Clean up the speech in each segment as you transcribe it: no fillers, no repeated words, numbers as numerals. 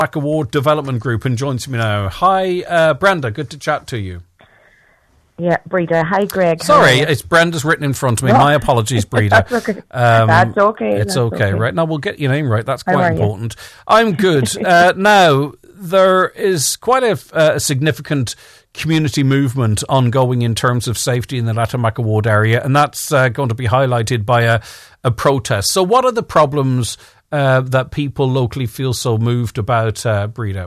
Award Development Group and joins me now. Hi, Brenda, good to chat to you. Yeah, Breda. Hi, Greg. Sorry, it's Brenda's written in front of me. No. My apologies, Breda. That's okay. That's okay. It's okay. Right, now we'll get your name right. That's How quite are important. I'm good. Now, there is quite a significant community movement ongoing in terms of safety in the Lettermack Ward area, and that's going to be highlighted by a protest. So what are the problems that people locally feel so moved about, Breda?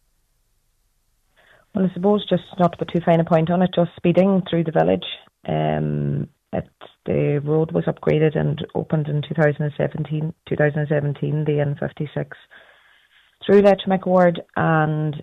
Well, I suppose, just not to put too fine a point on it, just speeding through the village. The road was upgraded and opened in 2017, the N56 through Lettermack Ward, and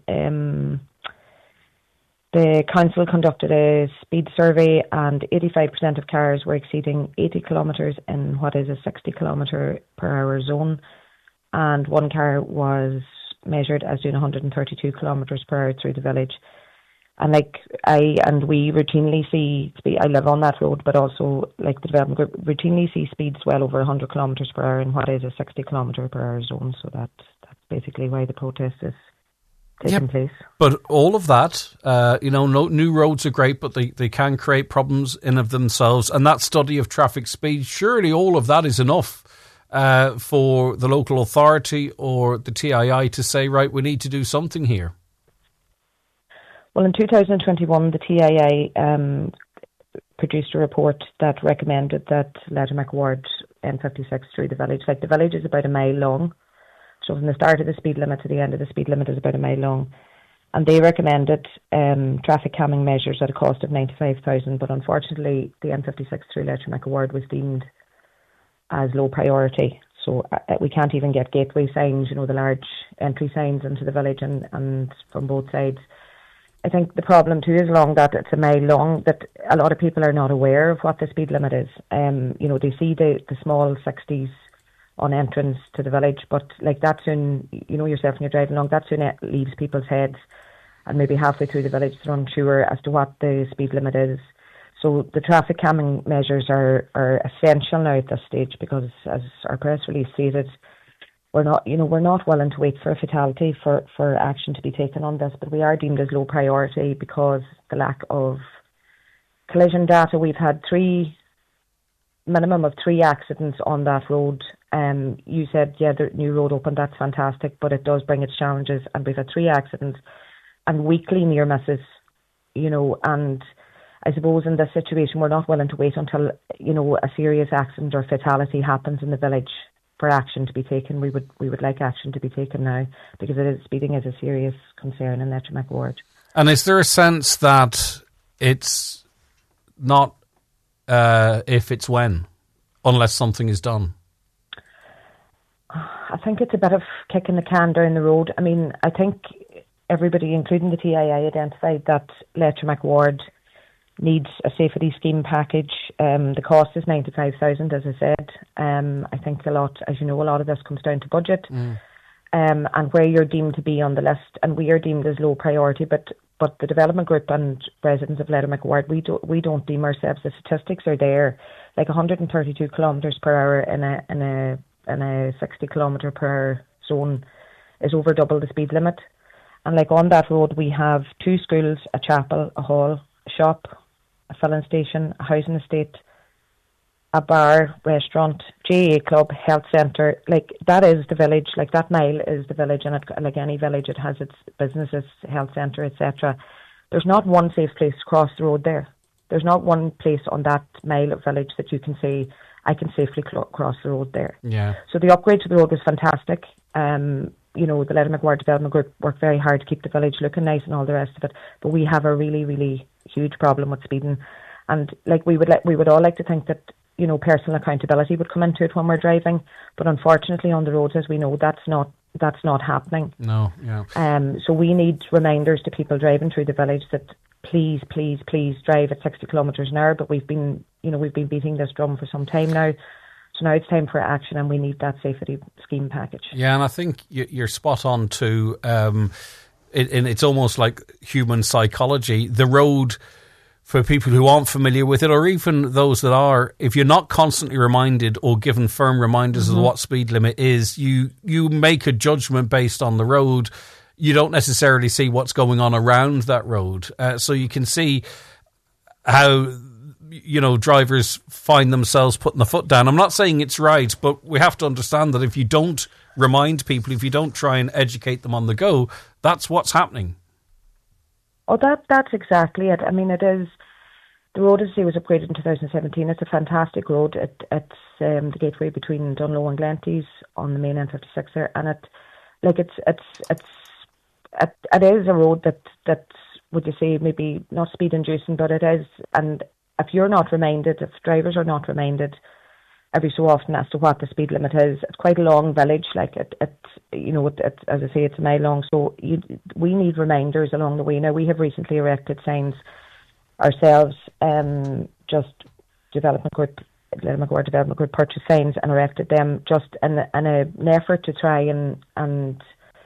the council conducted a speed survey, and 85% of cars were exceeding 80 kilometres in what is a 60 kilometre per hour zone, and one car was measured as doing 132 kilometres per hour through the village. And we routinely see speed. I live on that road, but also like the development group routinely see speeds well over 100 kilometres per hour in what is a 60 kilometre per hour zone. So that's basically why the protest is taking place. But all of that, no new roads are great, but they can create problems in of themselves. And that study of traffic speed, surely all of that is enough for the local authority or the TII to say, right, we need to do something here? Well, in 2021, the TII produced a report that recommended that Lettermack Ward N56 through the village. Like, the village is about a mile long. So from the start of the speed limit to the end of the speed limit is about a mile long. And they recommended traffic calming measures at a cost of 95,000. But unfortunately, the N56 through Lettermack Ward was deemed as low priority, so we can't even get gateway signs, the large entry signs into the village and from both sides. I think the problem too is along that it's a mile long, that a lot of people are not aware of what the speed limit is. They see the small 60s on entrance to the village, but like that soon, yourself when you're driving along, that soon it leaves people's heads, and maybe halfway through the village they're unsure as to what the speed limit is. So the traffic calming measures are essential now at this stage, because, as our press release stated, we're not willing to wait for a fatality for action to be taken on this, but we are deemed as low priority because the lack of collision data. We've had minimum of 3 accidents on that road. You said, the new road opened, that's fantastic, but it does bring its challenges, and we've had 3 accidents and weekly near misses, and I suppose in this situation, we're not willing to wait until, a serious accident or fatality happens in the village for action to be taken. We would like action to be taken now, because speeding is a serious concern in Lettermack Ward. And is there a sense that it's not if, it's when, unless something is done? I think it's a bit of kicking the can down the road. I mean, I think everybody, including the TII, identified that Lettermack Ward needs a safety scheme package. The cost is 95,000, as I said. I think a lot of this comes down to budget, and where you're deemed to be on the list, and we are deemed as low priority. But the development group and residents of Lettermack Ward, we don't deem ourselves. The statistics are there, like 132 kilometres per hour in a 60 kilometre per hour zone is over double the speed limit. And like on that road, we have 2 schools, a chapel, a hall, a shop, a filling station, a housing estate, a bar, restaurant, GAA club, health centre. Like, that is the village. Like, that mile is the village, and like any village, it has its businesses, health centre, etc. There's not one safe place to cross the road there. There's not one place on that mile of village that you can say, I can safely cross the road there. Yeah. So the upgrade to the road was fantastic. The Lettermack Ward Development Group worked very hard to keep the village looking nice and all the rest of it. But we have a really, really huge problem with speeding, and like we would all like to think that personal accountability would come into it when we're driving. But unfortunately, on the roads, as we know, that's not happening. No, yeah. So we need reminders to people driving through the village that please, please, please drive at 60 kilometres an hour. But we've been beating this drum for some time now. So now it's time for action, and we need that safety scheme package. Yeah, and I think you're spot on too. It's almost like human psychology. The road for people who aren't familiar with it, or even those that are, if you're not constantly reminded or given firm reminders of what speed limit is, you make a judgment based on the road. You don't necessarily see what's going on around that road. So you can see how, drivers find themselves putting the foot down. I'm not saying it's right, but we have to understand that if you don't remind people, if you don't try and educate them on the go, that's what's happening. Oh, that's exactly it. I mean, it is. The road, as I say, was upgraded in 2017. It's a fantastic road. It's the gateway between Dunloe and Glenties on the main N56 there, and it is a road that would you say maybe not speed inducing, but it is. And if you're not reminded, if drivers are not reminded every so often as to what the speed limit is, it's quite a long village. Like as I say, it's a mile long. So we need reminders along the way. Now, we have recently erected signs ourselves, just Development Group Development Group purchased signs and erected them just in an effort to try and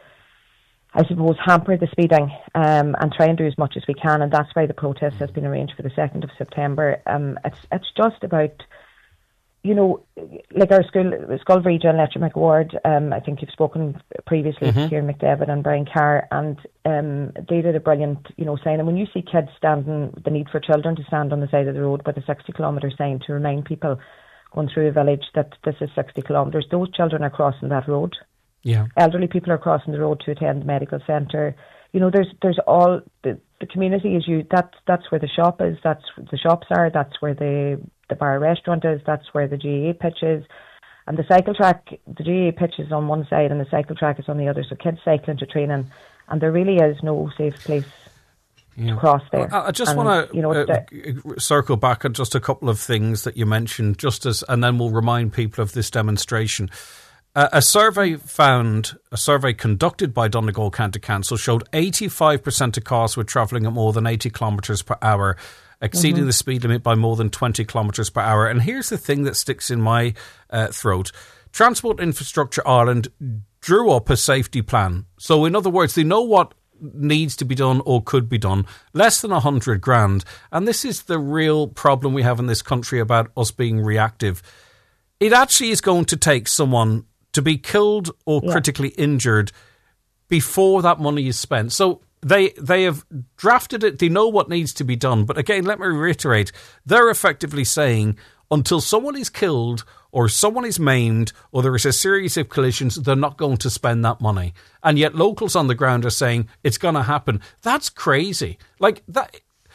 I suppose hamper the speeding and try and do as much as we can, and that's why the protest has been arranged for the 2nd of September. It's just about, like our Scull region, Leitrim McWard, I think you've spoken previously to Kieran McDevitt and Brian Carr, and they did a brilliant, sign. And when you see kids standing, the need for children to stand on the side of the road with a 60-kilometre sign to remind people going through a village that this is 60 kilometres, those children are crossing that road. Yeah, elderly people are crossing the road to attend the medical centre. There's all the community is you. That's where the shop is. That's the shops are. That's where the bar restaurant is. That's where the GAA pitch is, and the cycle track. The GAA pitch is on one side, and the cycle track is on the other. So kids cycling to training, and there really is no safe place to cross there. I just want to circle back on just a couple of things that you mentioned, and then we'll remind people of this demonstration. A survey conducted by Donegal County Council showed 85% of cars were travelling at more than 80 kilometres per hour, exceeding the speed limit by more than 20 kilometres per hour. And here's the thing that sticks in my throat. Transport Infrastructure Ireland drew up a safety plan. So in other words, they know what needs to be done or could be done, less than 100 grand. And this is the real problem we have in this country about us being reactive. It actually is going to take someone to be killed or critically injured before that money is spent. So they have drafted it. They know what needs to be done. But again, let me reiterate, they're effectively saying until someone is killed or someone is maimed or there is a series of collisions, they're not going to spend that money. And yet locals on the ground are saying it's going to happen. That's crazy. Like that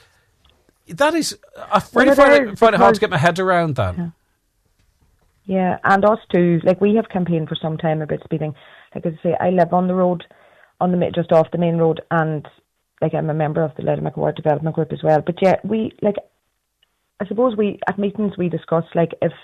is, I find it hard to get my head around that. Yeah. Yeah, and us too. Like, we have campaigned for some time about speeding. Like, as I say, I live on the road, just off the main road, and like I'm a member of the Leitrim McWard Development Group as well. But yeah, I suppose at meetings we discuss, like, if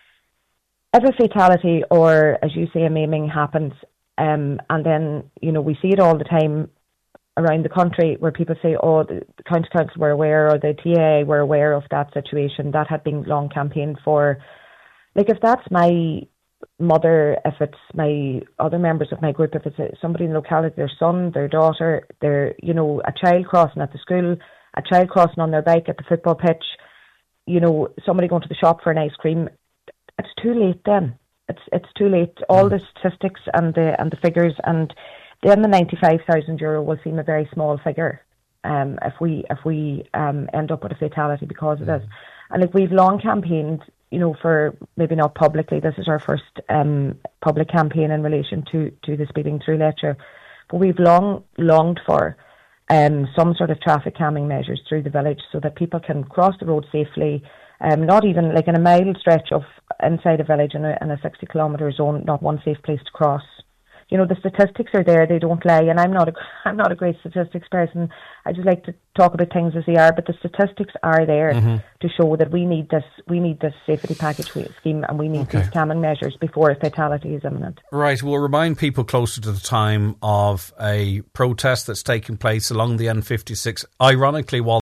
a fatality or, as you say, a maiming happens, and then we see it all the time around the country where people say, oh, the county council were aware or the TAA were aware of that situation that had been long campaigned for. Like, if that's my mother, if it's my other members of my group, if it's somebody in the locality, their son, their daughter, a child crossing at the school, a child crossing on their bike at the football pitch, somebody going to the shop for an ice cream, it's too late then. It's too late. All the statistics and the figures, and then the €95,000 will seem a very small figure if we end up with a fatality because of this. And like, we've long campaigned, for maybe not publicly, this is our first public campaign in relation to the speeding through Leitrim, but we've long longed for some sort of traffic calming measures through the village so that people can cross the road safely, not even like in a mile stretch of inside a village in a 60 kilometre zone, not one safe place to cross. The statistics are there; they don't lie. And I'm not a great statistics person. I just like to talk about things as they are. But the statistics are there to show that we need this safety package scheme, and we need these calming measures before a fatality is imminent. Right. We'll remind people closer to the time of a protest that's taking place along the N56. Ironically, while